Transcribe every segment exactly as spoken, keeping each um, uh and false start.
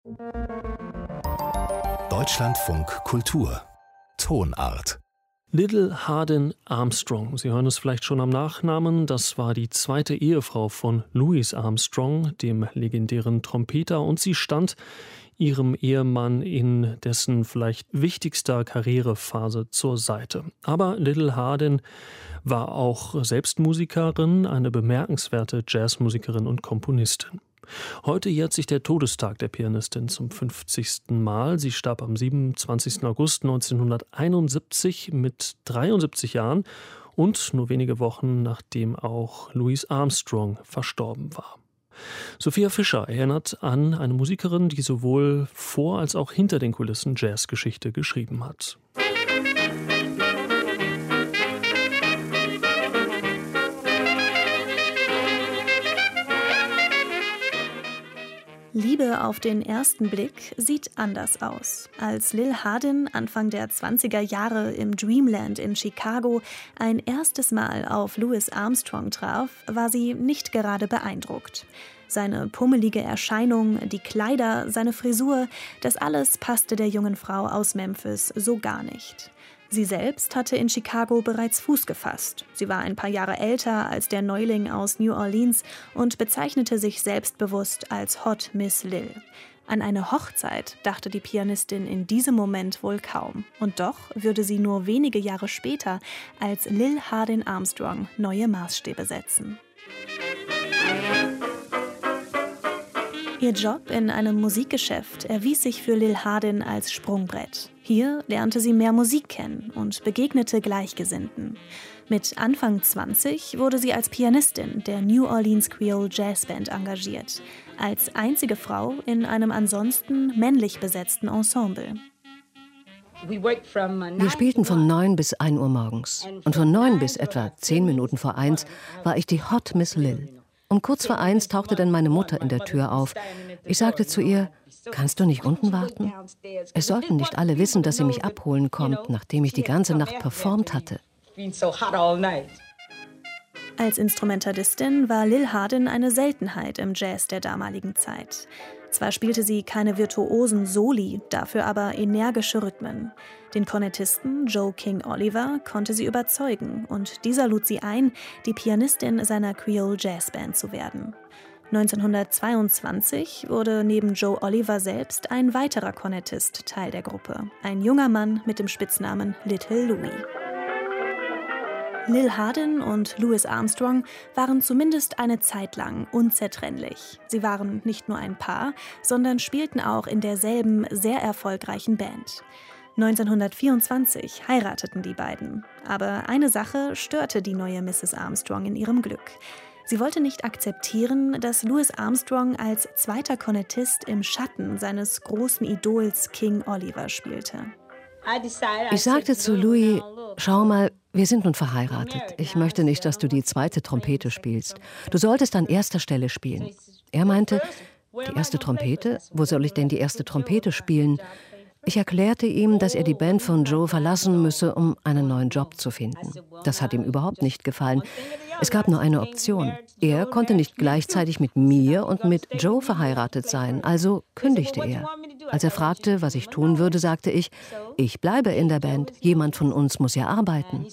Deutschlandfunk Kultur Tonart. Little Hardin Armstrong, Sie hören es vielleicht schon am Nachnamen, das war die zweite Ehefrau von Louis Armstrong, dem legendären Trompeter, und sie stand ihrem Ehemann in dessen vielleicht wichtigster Karrierephase zur Seite. Aber Little Hardin war auch selbst Musikerin, eine bemerkenswerte Jazzmusikerin und Komponistin. Heute jährt sich der Todestag der Pianistin zum fünfzigsten Mal. Sie starb am siebenundzwanzigsten August neunzehnhunderteinundsiebzig mit dreiundsiebzig Jahren und nur wenige Wochen nachdem auch Louis Armstrong verstorben war. Sophia Fischer erinnert an eine Musikerin, die sowohl vor als auch hinter den Kulissen Jazzgeschichte geschrieben hat. Liebe auf den ersten Blick sieht anders aus. Als Lil Hardin Anfang der zwanziger Jahre im Dreamland in Chicago ein erstes Mal auf Louis Armstrong traf, war sie nicht gerade beeindruckt. Seine pummelige Erscheinung, die Kleider, seine Frisur, das alles passte der jungen Frau aus Memphis so gar nicht. Sie selbst hatte in Chicago bereits Fuß gefasst. Sie war ein paar Jahre älter als der Neuling aus New Orleans und bezeichnete sich selbstbewusst als Hot Miss Lil. An eine Hochzeit dachte die Pianistin in diesem Moment wohl kaum. Und doch würde sie nur wenige Jahre später als Lil Hardin Armstrong neue Maßstäbe setzen. Ihr Job in einem Musikgeschäft erwies sich für Lil Hardin als Sprungbrett. Hier lernte sie mehr Musik kennen und begegnete Gleichgesinnten. Mit Anfang zwanzig wurde sie als Pianistin der New Orleans Creole Jazz Band engagiert, als einzige Frau in einem ansonsten männlich besetzten Ensemble. Wir spielten von neun bis ein Uhr morgens. Und von neun bis etwa zehn Minuten vor eins war ich die Hot Miss Lil. Um kurz vor eins tauchte dann meine Mutter in der Tür auf. Ich sagte zu ihr, kannst du nicht unten warten? Es sollten nicht alle wissen, dass sie mich abholen kommt, nachdem ich die ganze Nacht performt hatte. Als Instrumentalistin war Lil Hardin eine Seltenheit im Jazz der damaligen Zeit. Zwar spielte sie keine virtuosen Soli, dafür aber energische Rhythmen. Den Kornettisten Joe King Oliver konnte sie überzeugen und dieser lud sie ein, die Pianistin seiner Creole Jazz Band zu werden. neunzehnhundertzweiundzwanzig wurde neben Joe Oliver selbst ein weiterer Kornettist Teil der Gruppe, ein junger Mann mit dem Spitznamen Little Louis. Lil Hardin und Louis Armstrong waren zumindest eine Zeit lang unzertrennlich. Sie waren nicht nur ein Paar, sondern spielten auch in derselben sehr erfolgreichen Band. neunzehnhundertvierundzwanzig heirateten die beiden. Aber eine Sache störte die neue Misses Armstrong in ihrem Glück. Sie wollte nicht akzeptieren, dass Louis Armstrong als zweiter Kornettist im Schatten seines großen Idols King Oliver spielte. Ich sagte zu Louis, schau mal, wir sind nun verheiratet. Ich möchte nicht, dass du die zweite Trompete spielst. Du solltest an erster Stelle spielen. Er meinte, die erste Trompete? Wo soll ich denn die erste Trompete spielen? Ich erklärte ihm, dass er die Band von Joe verlassen müsse, um einen neuen Job zu finden. Das hat ihm überhaupt nicht gefallen. Es gab nur eine Option. Er konnte nicht gleichzeitig mit mir und mit Joe verheiratet sein, also kündigte er. Als er fragte, was ich tun würde, sagte ich, ich bleibe in der Band, jemand von uns muss ja arbeiten.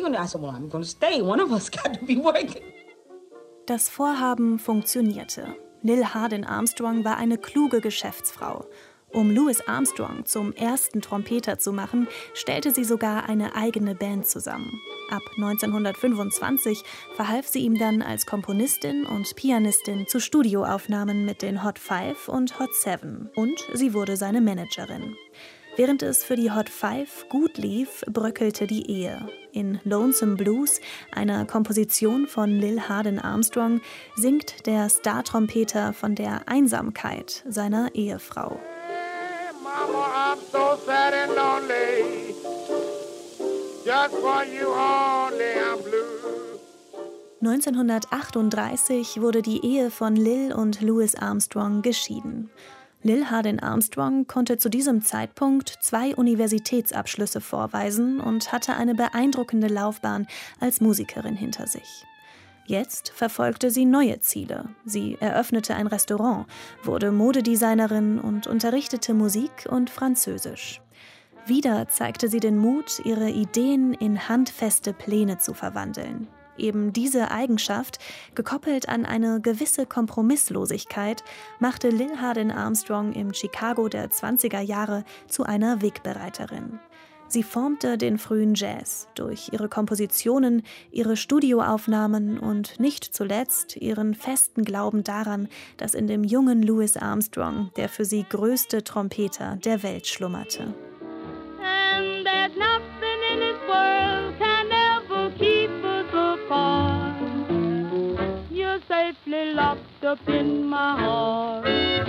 Das Vorhaben funktionierte. Lil Hardin Armstrong war eine kluge Geschäftsfrau. Um Louis Armstrong zum ersten Trompeter zu machen, stellte sie sogar eine eigene Band zusammen. Ab neunzehnhundertfünfundzwanzig verhalf sie ihm dann als Komponistin und Pianistin zu Studioaufnahmen mit den Hot Five und Hot Seven und sie wurde seine Managerin. Während es für die Hot Five gut lief, bröckelte die Ehe. In Lonesome Blues, einer Komposition von Lil Hardin Armstrong, singt der Star-Trompeter von der Einsamkeit seiner Ehefrau. Mama, I'm so sad and lonely. Just for you only I'm blue. neunzehnhundertachtunddreißig wurde die Ehe von Lil und Louis Armstrong geschieden. Lil Hardin Armstrong konnte zu diesem Zeitpunkt zwei Universitätsabschlüsse vorweisen und hatte eine beeindruckende Laufbahn als Musikerin hinter sich. Jetzt verfolgte sie neue Ziele. Sie eröffnete ein Restaurant, wurde Modedesignerin und unterrichtete Musik und Französisch. Wieder zeigte sie den Mut, ihre Ideen in handfeste Pläne zu verwandeln. Eben diese Eigenschaft, gekoppelt an eine gewisse Kompromisslosigkeit, machte Lil Hardin Armstrong im Chicago der zwanziger Jahre zu einer Wegbereiterin. Sie formte den frühen Jazz durch ihre Kompositionen, ihre Studioaufnahmen und nicht zuletzt ihren festen Glauben daran, dass in dem jungen Louis Armstrong der für sie größte Trompeter der Welt schlummerte. And there's nothing in this world can ever keep us apart. You're safely locked up in my heart.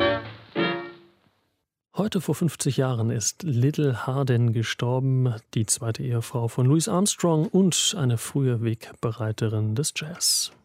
Heute vor fünfzig Jahren ist Lil Hardin gestorben, die zweite Ehefrau von Louis Armstrong und eine frühe Wegbereiterin des Jazz.